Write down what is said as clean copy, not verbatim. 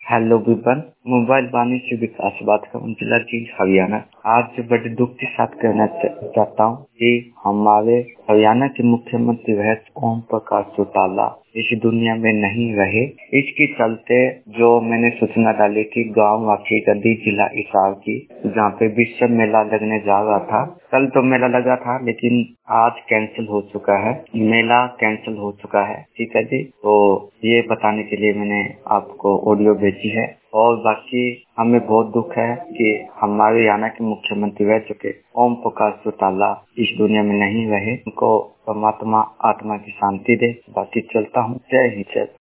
Hello weapon, mobile वाणिज्य विकास बात का जिला जी हरियाणा। आज बड़े दुख के साथ कहना चाहता हूँ कि हमारे हरियाणा के मुख्यमंत्री वह ओम प्रकाश चौटाला इस दुनिया में नहीं रहे। इसके चलते जो मैंने सूचना डाली थी गांव वाकी गद्दी जिला हिसार की, जहाँ पे विश्व मेला लगने जा रहा था। कल तो मेला लगा था लेकिन आज कैंसिल हो चुका है, मेला कैंसिल हो चुका है। ठीक है जी, तो ये बताने के लिए मैंने आपको ऑडियो भेजी है। और बाकी हमें बहुत दुख है कि हमारे हरियाणा के मुख्यमंत्री रह चुके ओम प्रकाश चौटाला इस दुनिया में नहीं रहे। उनको परमात्मा आत्मा की शांति दे। बाकी चलता हूँ। जय हिंद।